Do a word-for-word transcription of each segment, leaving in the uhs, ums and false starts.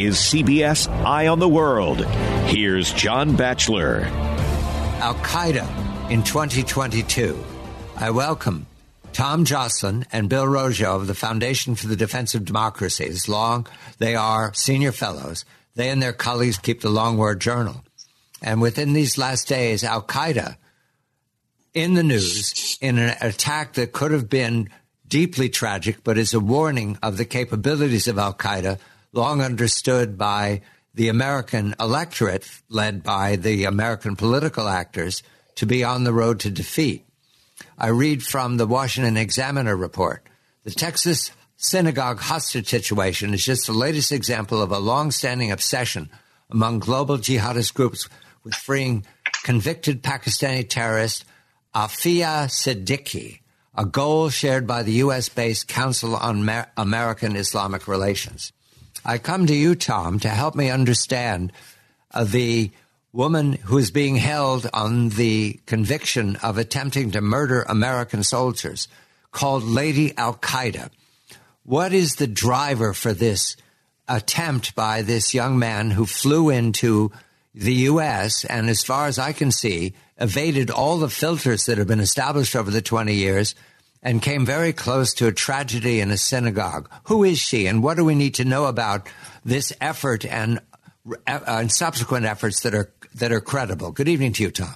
is C B S Eye on the World. Here's John Batchelor. Al-Qaeda in twenty twenty-two. I welcome Tom Joslin and Bill Roggio of the Foundation for the Defense of Democracy. As long they are senior fellows, they and their colleagues keep the Long War Journal. And within these last days, Al-Qaeda in the news in an attack that could have been deeply tragic, but is a warning of the capabilities of Al-Qaeda, long understood by the American electorate, led by the American political actors, to be on the road to defeat. I read from the Washington Examiner report. The Texas synagogue hostage situation is just the latest example of a long-standing obsession among global jihadist groups with freeing convicted Pakistani terrorist Afia Siddiqui, a goal shared by the U S-based Council on Mer- American Islamic Relations. I come to you, Tom, to help me understand uh, the woman who is being held on the conviction of attempting to murder American soldiers, called Lady Al-Qaeda. What is the driver for this attempt by this young man who flew into the U S and, as far as I can see, evaded all the filters that have been established over the twenty years and came very close to a tragedy in a synagogue? Who is she, and what do we need to know about this effort and, uh, and subsequent efforts that are that are credible? Good evening to you, Tom.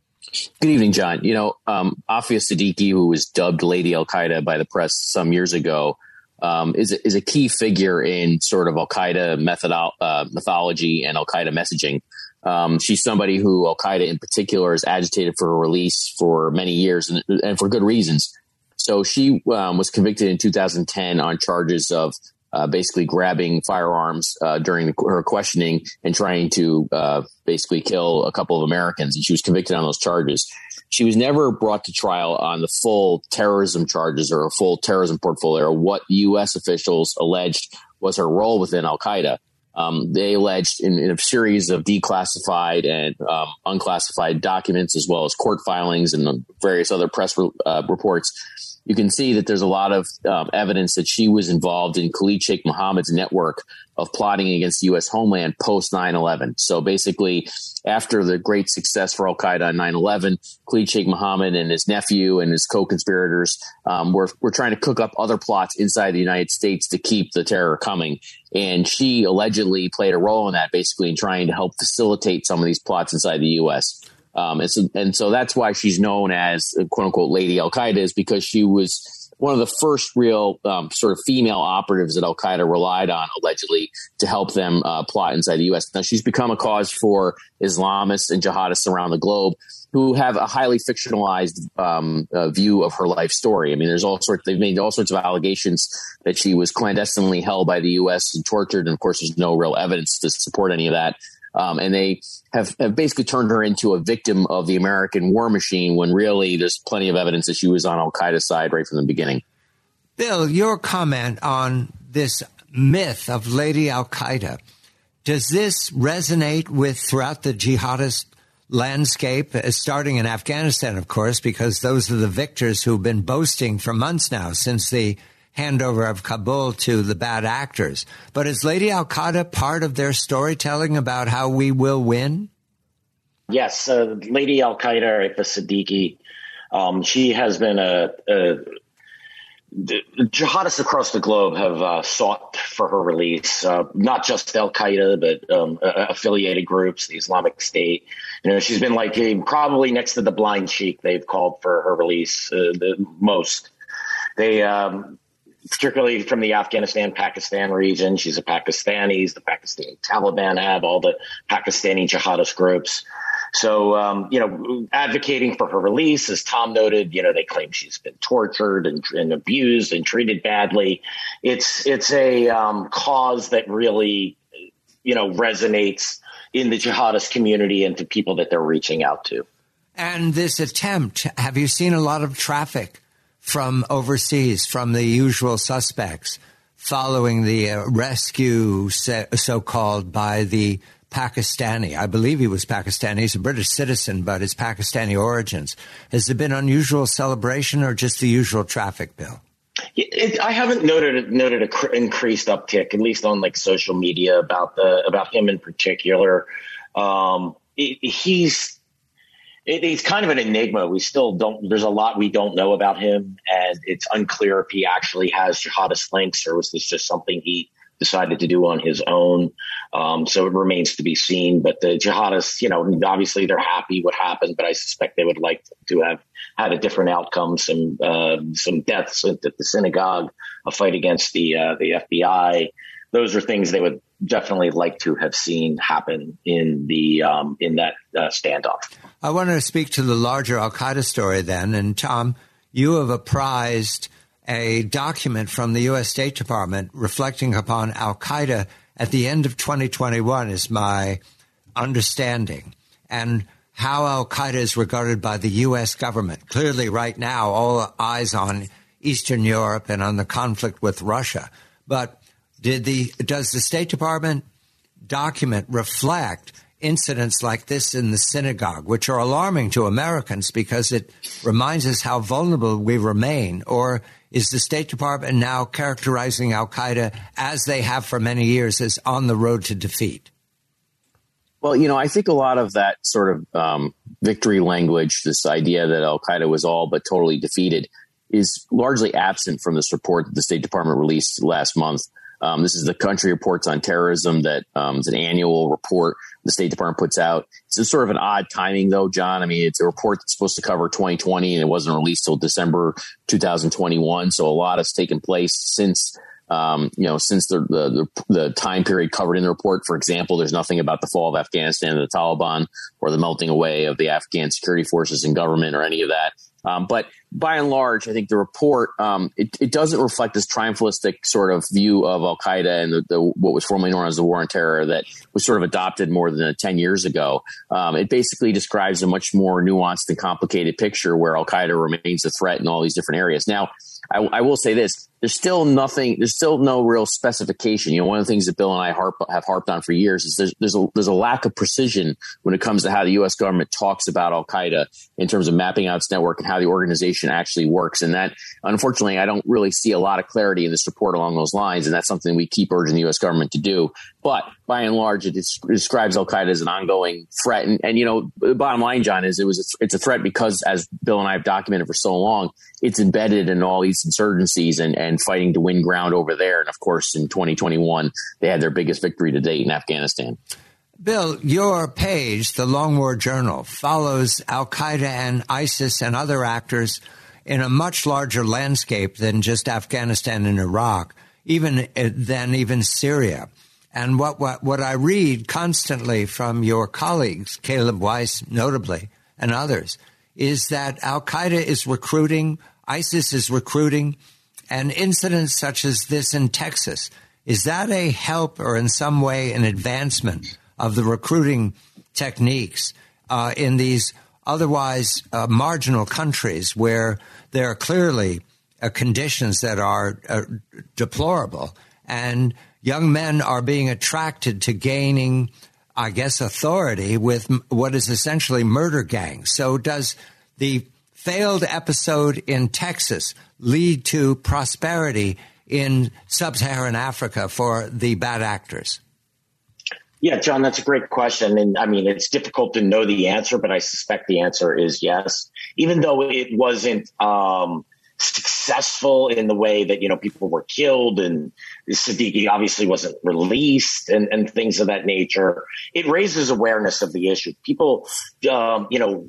Good evening, John. You know, um, Afia Siddiqui, who was dubbed Lady Al-Qaeda by the press some years ago, um, is, a, is a key figure in sort of Al-Qaeda methodo- uh, mythology and Al-Qaeda messaging. Um, she's somebody who Al-Qaeda in particular has agitated for her release for many years, and, and for good reasons. So she um, was convicted in two thousand ten on charges of uh, basically grabbing firearms uh, during the, her questioning and trying to uh, basically kill a couple of Americans. And she was convicted on those charges. She was never brought to trial on the full terrorism charges or a full terrorism portfolio, or what U S officials alleged was her role within Al-Qaeda. Um, they alleged in, in a series of declassified and um, unclassified documents, as well as court filings and various other press re- uh, reports. You can see that there's a lot of um, evidence that she was involved in Khalid Sheikh Mohammed's network of plotting against the U S homeland post nine eleven. So basically, after the great success for Al-Qaeda on nine eleven, Khalid Sheikh Mohammed and his nephew and his co-conspirators um, were, were trying to cook up other plots inside the United States to keep the terror coming. And she allegedly played a role in that, basically in trying to help facilitate some of these plots inside the U S. Um, and, so, and so that's why she's known as, quote unquote, Lady Al-Qaeda, is because she was one of the first real um, sort of female operatives that Al-Qaeda relied on, allegedly, to help them uh, plot inside the U S. Now, she's become a cause for Islamists and jihadists around the globe who have a highly fictionalized um, uh, view of her life story. I mean, there's all sorts, they've made all sorts of allegations that she was clandestinely held by the U S and tortured. And of course, there's no real evidence to support any of that. Um, and they have, have basically turned her into a victim of the American war machine, when really there's plenty of evidence that she was on Al-Qaeda's side right from the beginning. Bill, your comment on this myth of Lady Al-Qaeda, does this resonate with throughout the jihadist landscape, starting in Afghanistan, of course, because those are the victors who've been boasting for months now since the handover of Kabul to the bad actors? But is Lady Al-Qaeda part of their storytelling about how we will win? Yes, uh, Lady Al-Qaeda, Afia Siddiqui, um, she has been a, a the jihadists across the globe have uh, sought for her release, uh, not just Al-Qaeda, but um, uh, affiliated groups, the Islamic State. You know, she's been like a, probably next to the blind sheik. They've called for her release uh, the most. They, um, particularly from the Afghanistan-Pakistan region, she's a Pakistani. The Pakistani Taliban have all the Pakistani jihadist groups. So, um, you know, advocating for her release, as Tom noted, you know, they claim she's been tortured and, and abused and treated badly. It's it's a um, cause that really, you know, resonates in the jihadist community and to people that they're reaching out to. And this attempt, have you seen a lot of traffic from overseas, from the usual suspects, following the uh, rescue, so-called, by the Pakistani? I believe he was Pakistani. He's a British citizen, but his Pakistani origins. Has there been unusual celebration or just the usual traffic, Bill? It, it, I haven't noted noted a cr- increased uptick, at least on like social media, about the about him in particular. Um, it, he's it, he's kind of an enigma. We still don't. There's a lot we don't know about him, and it's unclear if he actually has jihadist links or was this just something he decided to do on his own. Um, so it remains to be seen. But the jihadists, you know, obviously they're happy what happened, but I suspect they would like to have had a different outcome, some uh, some deaths at the synagogue, a fight against the uh, the F B I. Those are things they would definitely like to have seen happen in the um, in that uh, standoff. I want to speak to the larger Al-Qaeda story then. And Tom, you have apprised a document from the U S State Department reflecting upon Al-Qaeda at the end of twenty twenty-one, is my understanding, and how Al-Qaeda is regarded by the U S government. Clearly, right now, all eyes on Eastern Europe and on the conflict with Russia. But did the does the State Department document reflect incidents like this in the synagogue, which are alarming to Americans because it reminds us how vulnerable we remain? Or is the State Department now characterizing Al-Qaeda, as they have for many years, as on the road to defeat? Well, you know, I think a lot of that sort of um, victory language, this idea that Al-Qaeda was all but totally defeated, is largely absent from this report that the State Department released last month. Um, this is the Country Reports on Terrorism that um, is an annual report the State Department puts out. It's a sort of an odd timing, though, John. I mean, it's a report that's supposed to cover twenty twenty, and it wasn't released till December two thousand twenty-one. So a lot has taken place since Um, you know, since the, the the time period covered in the report. For example, there's nothing about the fall of Afghanistan and the Taliban, or the melting away of the Afghan security forces and government, or any of that. Um, but by and large, I think the report, um, it, it doesn't reflect this triumphalistic sort of view of Al-Qaeda and the, the, what was formerly known as the War on Terror that was sort of adopted more than ten years ago. Um, it basically describes a much more nuanced and complicated picture where Al-Qaeda remains a threat in all these different areas. Now, I, I will say this. There's still nothing, there's still no real specification. You know, one of the things that Bill and I harp, have harped on for years is there's, there's a, there's a lack of precision when it comes to how the U S government talks about Al-Qaeda in terms of mapping out its network and how the organization actually works. And that, unfortunately, I don't really see a lot of clarity in this report along those lines. And that's something we keep urging the U S government to do. But by and large, it describes Al-Qaeda as an ongoing threat. And, and, you know, the bottom line, John, is it was a, it's a threat because, as Bill and I have documented for so long, it's embedded in all these insurgencies and, and fighting to win ground over there. And of course, in twenty twenty-one, they had their biggest victory to date in Afghanistan. Bill, your page, the Long War Journal, follows Al-Qaeda and ISIS and other actors in a much larger landscape than just Afghanistan and Iraq, even than even Syria. And what, what, what I read constantly from your colleagues, Caleb Weiss notably, and others, is that Al-Qaeda is recruiting, ISIS is recruiting, and incidents such as this in Texas, is that a help or in some way an advancement of the recruiting techniques uh, in these otherwise uh, marginal countries where there are clearly uh, conditions that are uh, deplorable, and young men are being attracted to gaining, I guess, authority with m- what is essentially murder gangs? So does the failed episode in Texas lead to prosperity in sub-Saharan Africa for the bad actors? Yeah, John, that's a great question. And I mean, it's difficult to know the answer, but I suspect the answer is yes, even though it wasn't um, successful in the way that, you know, people were killed and Siddiqui obviously wasn't released and, and things of that nature. It raises awareness of the issue. People, um, you know,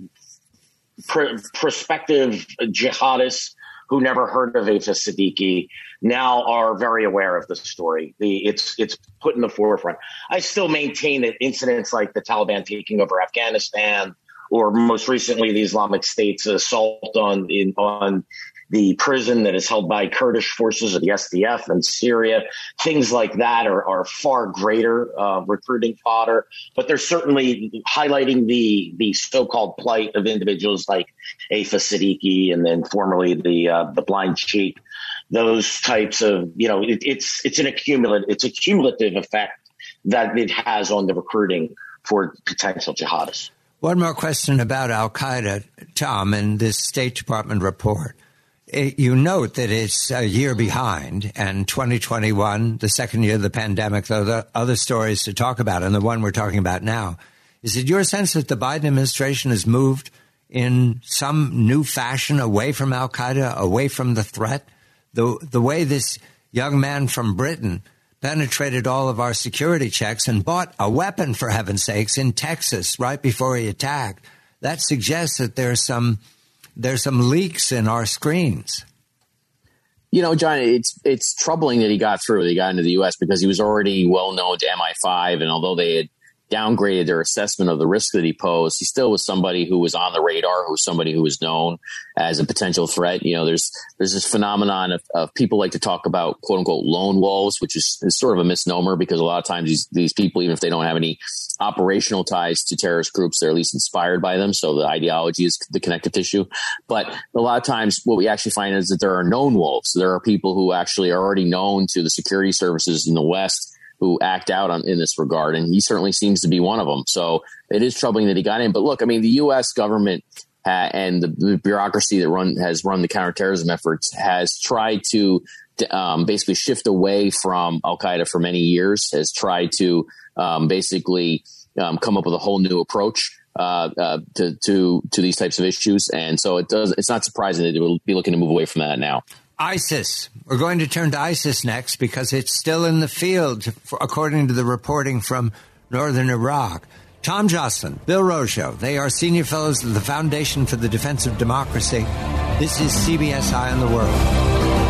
pr- prospective jihadists who never heard of Afa Siddiqui now are very aware of the story. The, it's it's put in the forefront. I still maintain that incidents like the Taliban taking over Afghanistan, or most recently the Islamic State's assault on in, on the prison that is held by Kurdish forces of the S D F in Syria, things like that are, are far greater uh, recruiting fodder. But they're certainly highlighting the the so-called plight of individuals like Afa Siddiqui and then formerly the uh, the Blind Sheikh. Those types of, you know, it, it's it's an accumulative it's a cumulative effect that it has on the recruiting for potential jihadists. One more question about Al-Qaeda, Tom, in this State Department report. it, you note that it's a year behind, and twenty twenty-one, the second year of the pandemic, though there are other stories to talk about, and the one we're talking about now. Is it your sense that the Biden administration has moved in some new fashion away from al-Qaeda, away from the threat? The, the way this young man from Britain penetrated all of our security checks and bought a weapon, for heaven's sakes, in Texas right before he attacked, that suggests that there's some there's some leaks in our screens. You know, John, it's it's troubling that he got through, that he got into the U S because he was already well known to M I five. And although they had downgraded their assessment of the risk that he posed, he still was somebody who was on the radar, who was somebody who was known as a potential threat. You know, there's there's this phenomenon of, of people like to talk about, quote unquote, lone wolves, which is, is sort of a misnomer because a lot of times these, these people, even if they don't have any operational ties to terrorist groups, they're at least inspired by them. So the ideology is the connective tissue. But a lot of times what we actually find is that there are known wolves. There are people who actually are already known to the security services in the West who act out on, in this regard. And he certainly seems to be one of them. So it is troubling that he got in. But look, I mean, the U S government ha- and the, the bureaucracy that run has run the counterterrorism efforts has tried to um, basically shift away from al-Qaeda for many years, has tried to um, basically um, come up with a whole new approach uh, uh, to, to, to these types of issues. And so it does, it's not surprising that they will be looking to move away from that now. ISIS. We're going to turn to ISIS next because it's still in the field, according to the reporting from northern Iraq. Tom Joscelyn, Bill Roggio, they are senior fellows of the Foundation for the Defense of Democracy. This is C B S Eye on the World.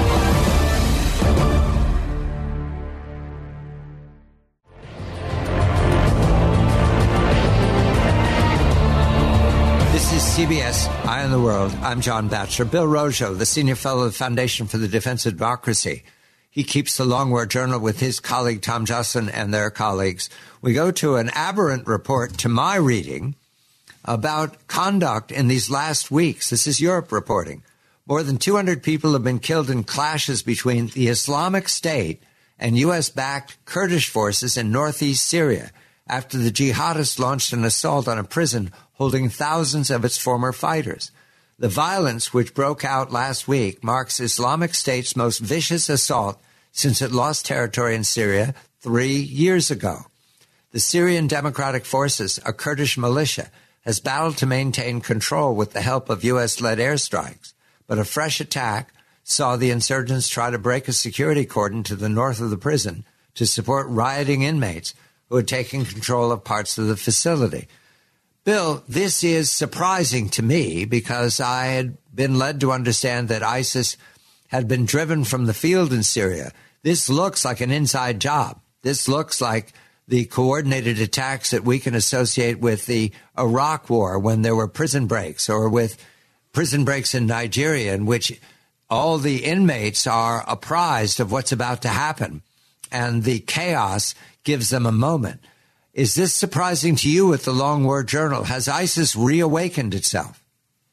C B S Eye on the World. I'm John Batchelor. Bill Roggio, the senior fellow of the Foundation for the Defense of Democracy. He keeps the Long War Journal with his colleague Tom Joscelyn and their colleagues. We go to an aberrant report, to my reading, about conduct in these last weeks. This is Europe reporting. More than two hundred people have been killed in clashes between the Islamic State and U S-backed Kurdish forces in northeast Syria after the jihadists launched an assault on a prison holding thousands of its former fighters. The violence, which broke out last week, marks Islamic State's most vicious assault since it lost territory in Syria three years ago. The Syrian Democratic Forces, a Kurdish militia, has battled to maintain control with the help of U S-led airstrikes, but a fresh attack saw the insurgents try to break a security cordon to the north of the prison to support rioting inmates who had taken control of parts of the facility. Bill, this is surprising to me because I had been led to understand that ISIS had been driven from the field in Syria. This looks like an inside job. This looks like the coordinated attacks that we can associate with the Iraq War when there were prison breaks, or with prison breaks in Nigeria in which all the inmates are apprised of what's about to happen, and the chaos gives them a moment. Is this surprising to you with the Long War Journal? Has ISIS reawakened itself?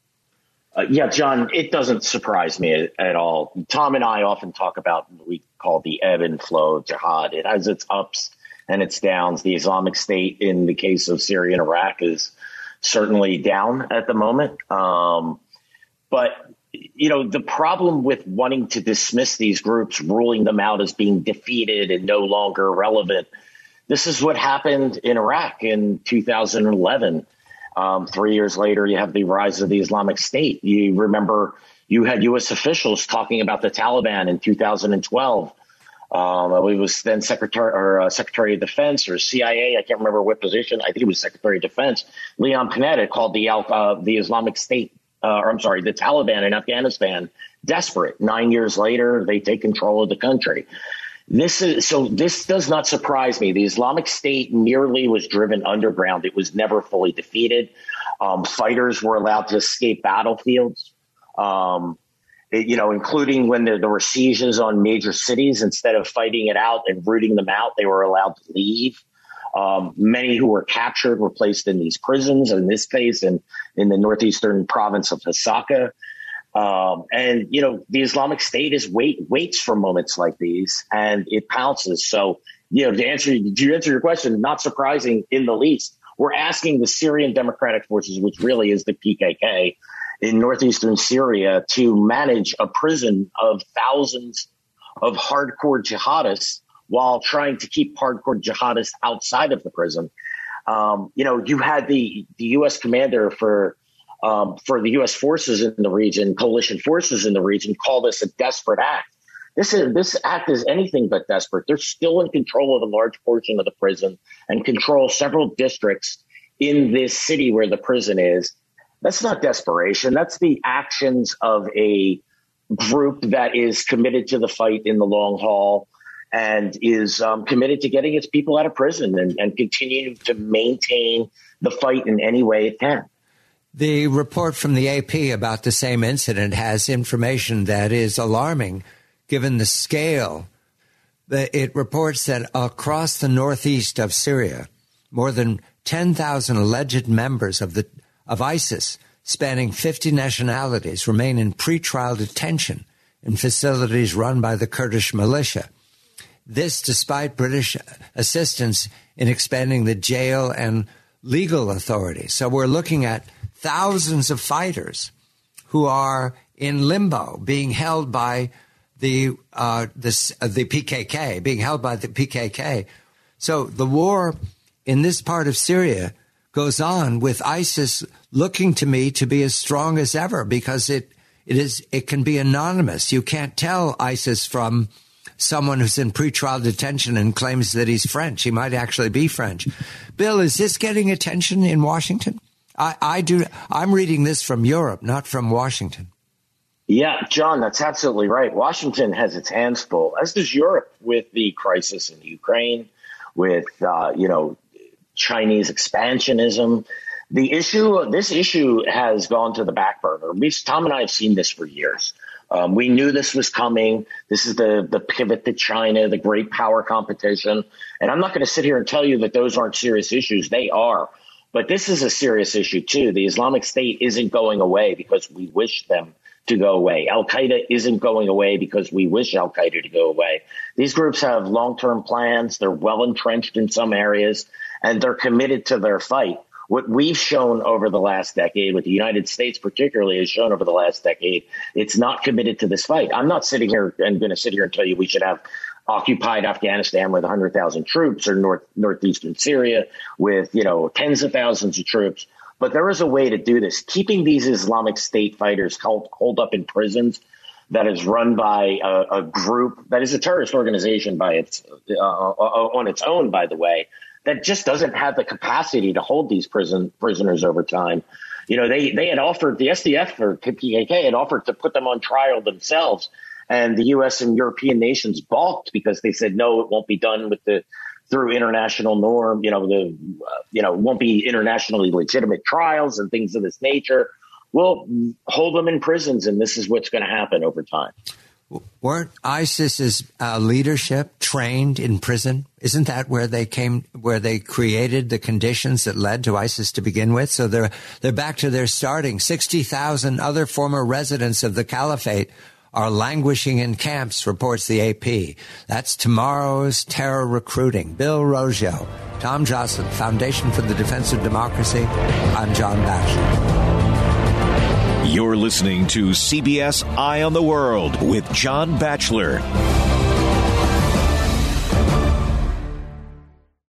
Uh, yeah, John, it doesn't surprise me at, at all. Tom and I often talk about what we call the ebb and flow of jihad. It has its ups and its downs. The Islamic State, in the case of Syria and Iraq, is certainly down at the moment. Um, but, you know, the problem with wanting to dismiss these groups, ruling them out as being defeated and no longer relevant, this is what happened in Iraq in two thousand eleven. Um, three years later, you have the rise of the Islamic State. You remember you had U S officials talking about the Taliban in two thousand twelve. Um, it was then Secretary or uh, Secretary of Defense or C I A. I can't remember what position. I think it was Secretary of Defense. Leon Panetta called the uh, the Islamic State, uh, or I'm sorry, the Taliban in Afghanistan desperate. Nine years later, they take control of the country. This is so this does not surprise me. The Islamic State merely was driven underground. It was never fully defeated. Um, fighters were allowed to escape battlefields, um, it, you know, including when there, there were sieges on major cities. Instead of fighting it out and rooting them out, they were allowed to leave. Um, many who were captured were placed in these prisons, in this case, in, in the northeastern province of Hasaka. Um, and, you know, the Islamic State is wait, waits for moments like these, and it pounces. So, you know, to answer, to answer your question, not surprising in the least, we're asking the Syrian Democratic Forces, which really is the P K K, in northeastern Syria to manage a prison of thousands of hardcore jihadists while trying to keep hardcore jihadists outside of the prison. Um, you know, you had the, the U S commander for um, for the U S forces in the region, coalition forces in the region, call this a desperate act. This is this act is anything but desperate. They're still in control of a large portion of the prison and control several districts in this city where the prison is. That's not desperation. That's the actions of a group that is committed to the fight in the long haul and is um, committed to getting its people out of prison and, and continue to maintain the fight in any way it can. The report from the A P about the same incident has information that is alarming, given the scale. It reports that across the northeast of Syria, more than ten thousand alleged members of the of ISIS, spanning fifty nationalities, remain in pretrial detention in facilities run by the Kurdish militia. This despite British assistance in expanding the jail and legal authorities. So we're looking at thousands of fighters who are in limbo, being held by the uh, this uh, the P K K, being held by the P K K. So the war in this part of Syria goes on with ISIS looking to me to be as strong as ever because it it is it can be anonymous. You can't tell ISIS from someone who's in pretrial detention and claims that he's French. He might actually be French. Bill, is this getting attention in Washington? I, I do. I'm reading this from Europe, not from Washington. Yeah, John, that's absolutely right. Washington has its hands full, as does Europe, with the crisis in Ukraine, with, uh, you know, Chinese expansionism. The issue, this issue has gone to the back burner. We, Tom and I have seen this for years. Um, we knew this was coming. This is the, the pivot to China, the great power competition. And I'm not going to sit here and tell you that those aren't serious issues. They are. But this is a serious issue, too. The Islamic State isn't going away because we wish them to go away. Al-Qaeda isn't going away because we wish Al-Qaeda to go away. These groups have long-term plans. They're well entrenched in some areas, and they're committed to their fight. What we've shown over the last decade, what the United States particularly has shown over the last decade, it's not committed to this fight. I'm not sitting here and going to sit here and tell you we should have occupied Afghanistan with one hundred thousand troops or north northeastern Syria with, you know, tens of thousands of troops. But there is a way to do this. Keeping these Islamic State fighters hold, hold up in prisons that is run by a, a group that is a terrorist organization by its uh, on its own, by the way, that just doesn't have the capacity to hold these prison prisoners over time. You know, they, they had offered, the S D F or P K K had offered to put them on trial themselves. And the U S and European nations balked because they said, no, it won't be done with the through international norm. You know, the uh, you know, won't be internationally legitimate trials and things of this nature. We'll hold them in prisons. And this is what's going to happen over time. Weren't ISIS's uh, leadership trained in prison? Isn't that where they came, where they created the conditions that led to ISIS to begin with? So they're they're back to their starting. sixty thousand other former residents of the caliphate are languishing in camps, reports the A P. That's tomorrow's terror recruiting. Bill Roggio, Tom Joscelyn, Foundation for the Defense of Democracy. I'm John Batchelor. You're listening to C B S Eye on the World with John Batchelor.